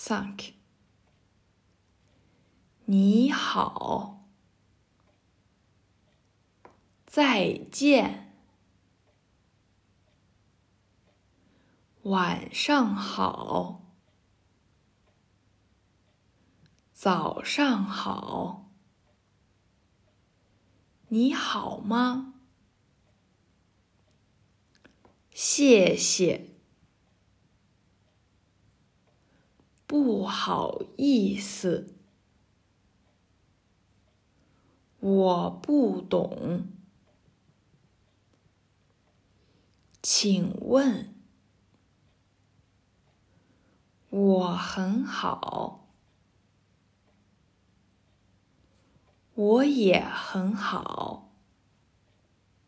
5. 你好，再见，晚上好，早上好，你好吗？谢谢，不好意思，我不懂，请问，我很好，我也很好。